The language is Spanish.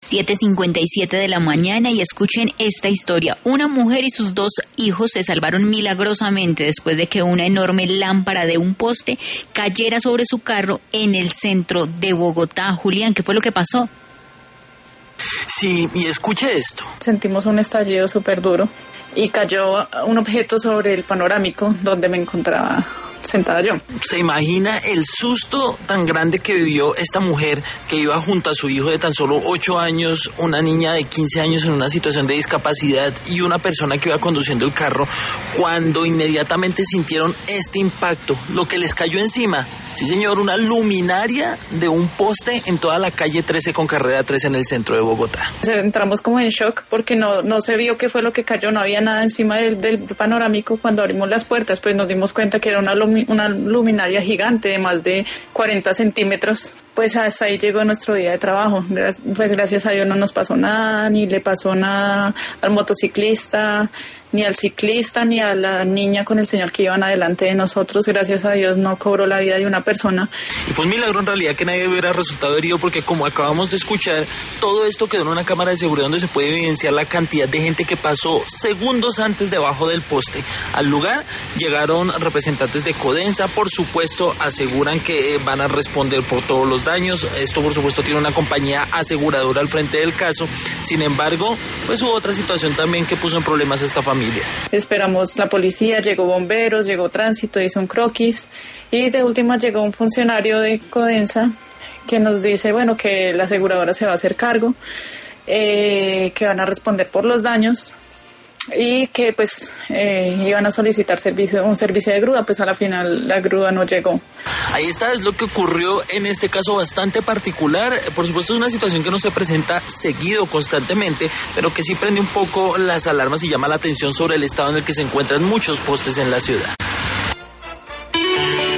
7:57 de la mañana y escuchen esta historia. Una mujer y sus 2 hijos se salvaron milagrosamente después de que una enorme lámpara de un poste cayera sobre su carro en el centro de Bogotá. Julián, ¿qué fue lo que pasó? Sí, y escuche esto. Sentimos un estallido súper duro y cayó un objeto sobre el panorámico donde me encontraba sentada yo. ¿Se imagina el susto tan grande que vivió esta mujer que iba junto a su hijo de tan solo 8 años, una niña de 15 años en una situación de discapacidad y una persona que iba conduciendo el carro, cuando inmediatamente sintieron este impacto, lo que les cayó encima? Sí, señor, una luminaria de un poste en toda la calle 13 con carrera 13 en el centro de Bogotá. Entramos como en shock porque no se vio qué fue lo que cayó, no había nada encima del panorámico. Cuando abrimos las puertas, pues nos dimos cuenta que era una luminaria gigante de más de 40 centímetros. Pues hasta ahí llegó nuestro día de trabajo. Pues gracias a Dios no nos pasó nada, ni le pasó nada al motociclista, ni al ciclista, ni a la niña con el señor que iban adelante de nosotros. Gracias a Dios no cobró la vida de una persona. Y fue un milagro en realidad que nadie hubiera resultado herido, porque como acabamos de escuchar, todo esto quedó en una cámara de seguridad donde se puede evidenciar la cantidad de gente que pasó segundos antes debajo del poste. Al lugar llegaron representantes de Codensa, por supuesto aseguran que van a responder por todos los daños. Esto por supuesto tiene una compañía aseguradora al frente del caso. Sin embargo, pues hubo otra situación también que puso en problemas a esta familia. Esperamos la policía, llegó bomberos, llegó tránsito, hizo un croquis y de última llegó un funcionario de Codensa que nos dice, bueno, que la aseguradora se va a hacer cargo, que van a responder por los daños y que pues iban a solicitar un servicio de grúa. Pues a la final la grúa no llegó. Ahí está, es lo que ocurrió en este caso bastante particular. Por supuesto es una situación que no se presenta seguido, constantemente, pero que sí prende un poco las alarmas y llama la atención sobre el estado en el que se encuentran muchos postes en la ciudad.